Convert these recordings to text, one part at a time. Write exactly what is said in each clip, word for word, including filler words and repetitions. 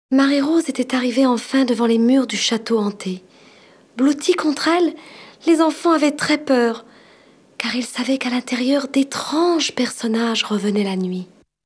Marie-Rose était arrivée enfin devant les murs du château hanté. Blottis contre elle, les enfants avaient très peur, car ils savaient qu'à l'intérieur, d'étranges personnages revenaient la nuit.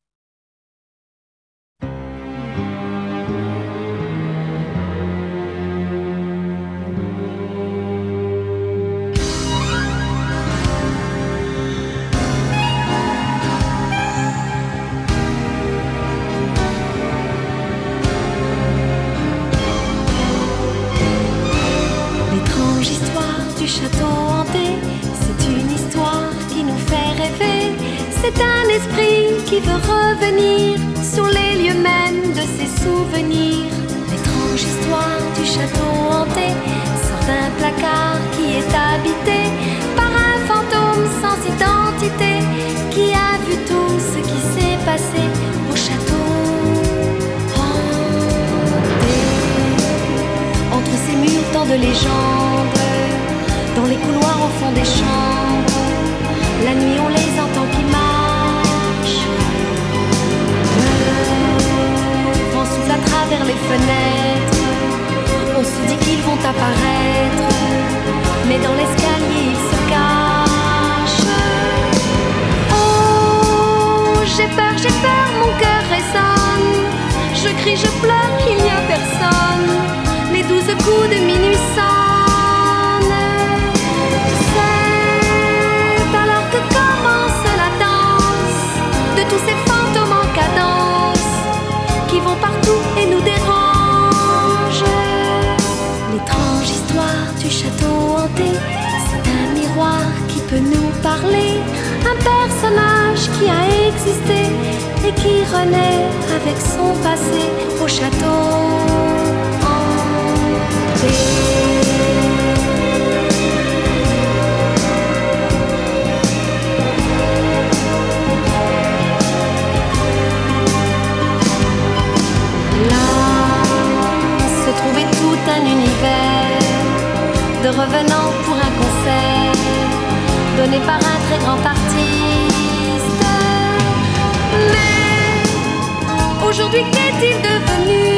L'étrange histoire du château hanté, c'est une histoire qui nous fait rêver. C'est un esprit qui veut revenir sur les lieux mêmes de ses souvenirs. L'étrange histoire du château hanté sort d'un placard qui est habité par un fantôme sans identité qui a vu tout ce qui s'est passé au château hanté. Entre ces murs tant de légendes, dans les couloirs au fond des chambres, la nuit on les entend qui marchent. Le vent souffle à travers les fenêtres, on se dit qu'ils vont apparaître, mais dans l'escalier ils se cachent. Oh, j'ai peur, j'ai peur, mon cœur résonne. Je crie, je pleure, il n'y a personne. Les douze coups de minuit sonnent. C'est alors que commence la danse de tous ces fantômes en cadence qui vont partout et nous dérangent. L'étrange histoire du château hanté, c'est un miroir qui peut nous parler. Un personnage qui a existé et qui renaît avec son passé au château hanté. Là se trouvait tout un univers de revenants pour un concert donné par un très grand artiste. Mais aujourd'hui qu'est-il devenu?